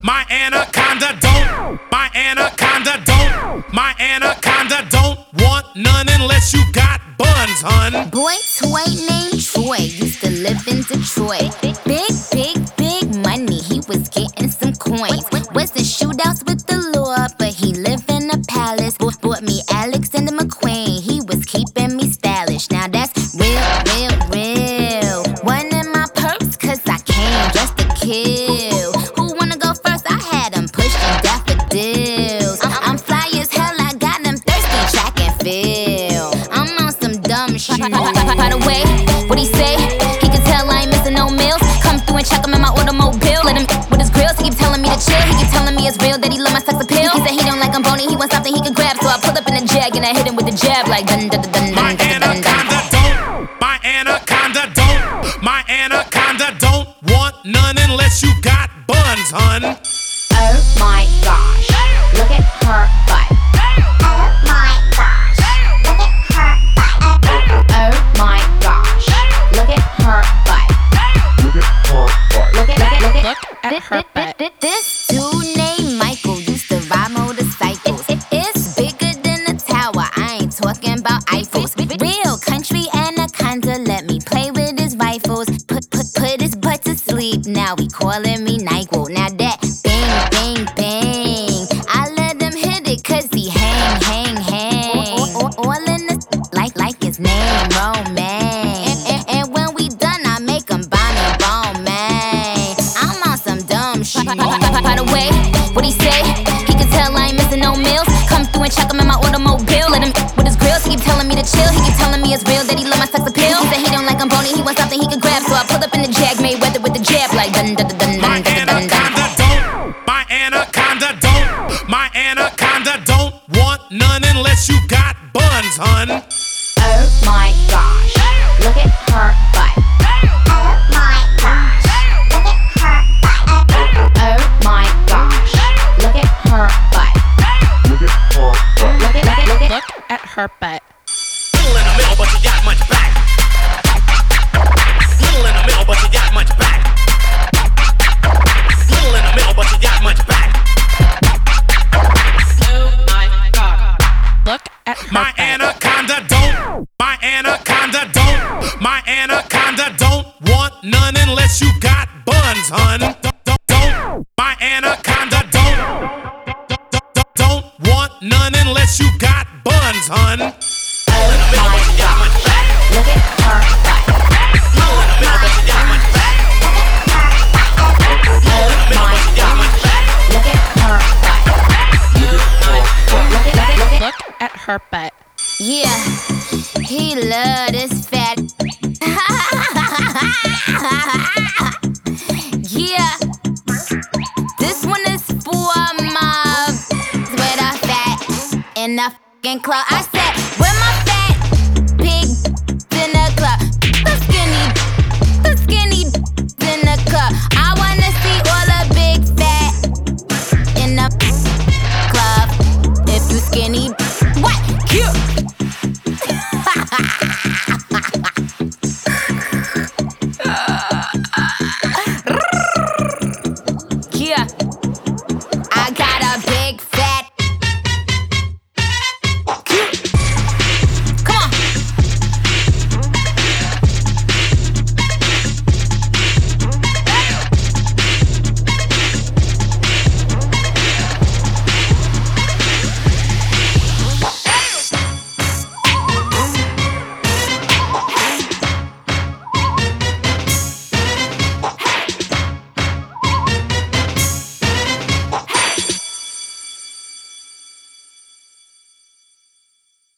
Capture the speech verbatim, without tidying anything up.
My anaconda don't. My anaconda don't. My anaconda don't want none unless you got buns, hun. Boy toy named Troy used to live in Detroit. Big, big, big money, he was getting some coins. Was in shootouts with the law, but he lived in a palace. Bo- Bought me Alexander McQueen, he was keeping me stylish. Now that's real, real, real. One in my purse, cause I came just to kill. Who wanna go first? I had them pushing daffodils. I'm fly as hell, I got them thirsty track and field. I'm on some dumb shit. By the way, what he say? He can tell I ain't missing no meals. Come through and check him in my automobile. Let him with his grills, he keep telling me to chill. He keep telling me it's real that he love my sex appeal. He said he don't like I'm bony, he wants something he can grab. So I pull up in a jag and I hit him with the jab like dun dun dun dun My dun dun dun dun. anaconda don't. My anaconda don't. My anaconda don't want none unless you got buns, hun. Oh my gosh, look at her butt. Oh my gosh, look at her butt. Oh my gosh, look at her butt. Look at her butt. Look at, look at, look at, Look at her butt. This dude named Michael used to ride motorcycles. It's bigger than a tower, I ain't talking about Eiffels. Real country anaconda, let me play with his rifles. Put, put, put his butt to sleep, now he calling me NyQuil. Now that bang, bang, bang, I let him hit it cause he hang, hang, hang. All, all, all in the like, like his name, Romaine. And, and, and when we done, I make him buy me bone, man. I'm on some dumb shit. By the way, what he say? He can tell I ain't missing no meals. Come through and check him in my automobile. Let him with his grills, he keep telling me to chill. He keep telling me it's real that he love my sex appeal. He said he don't like I'm bony, he wants something he can grab. So I pull up in the jag, made weather with the jab like dun dun dun dun My dun dun dun dun. anaconda don't. My anaconda don't. My anaconda don't want none unless you got buns, hun. oh my gosh, look at her butt. Oh my gosh, look at her butt. Oh my gosh, look at her butt. Look at her butt. Look at, look at, look at. Look at her butt. Little in the middle, but you got much back. Little in the middle, but you got much back. Little in the middle, but you got much back. Oh my god. Look at her My butt. anaconda don't. My anaconda don't. My anaconda don't want none unless you got buns, hun. Don't, don't, don't. My anaconda don't. Don't, don't, don't want none unless you got buns, hun. Oh my gosh, look at her butt. Oh my gosh, look at her butt. Look at, look at, Look at her butt. Yeah, he love this fat. Yeah, this one is for my with a fat in the fucking club. I said.